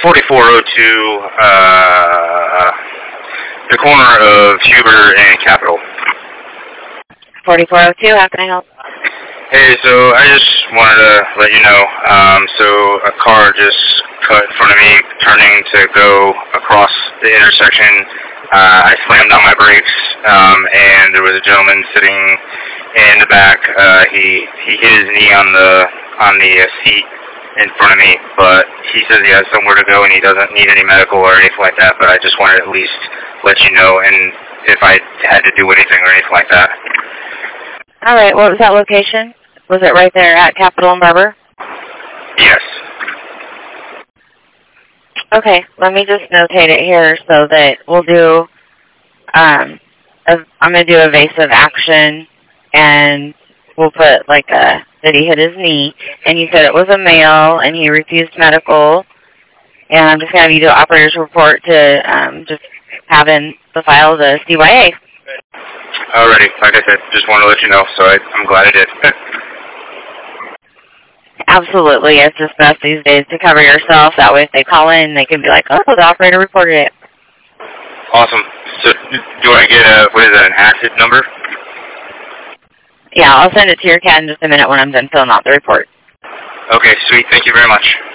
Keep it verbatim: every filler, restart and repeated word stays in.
forty-four oh two, uh, the corner of Huber and Capitol. forty-four oh two, how can I help? Hey, so I just wanted to let you know, um, so a car just cut in front of me, turning to go across the intersection. Uh, I slammed on my brakes, um, and there was a gentleman sitting in the back. Uh, he, he hit his knee on the, on the uh, seat in front of me, but he says he has somewhere to go and he doesn't need any medical or anything like that, but I just wanted to at least let you know, and if I had to do anything or anything like that. All right, what was that location? Was it right there at Capitol and Barber? Yes. Okay, let me just notate it here so that we'll do, um, a, I'm going to do evasive action, and we'll put like a, that he hit his knee, and you said it was a male, and he refused medical, and I'm just going to have you do an operator's report to um, just have in the file the C Y A. Alrighty, like I said, just wanted to let you know, so I, I'm glad I did. Absolutely, it's just best these days to cover yourself. That way if they call in, they can be like, oh, the operator reported it. Awesome. So do I get a, what is that, an acid number? Yeah, I'll send it to your C A D in just a minute when I'm done filling out the report. Okay, sweet. Thank you very much.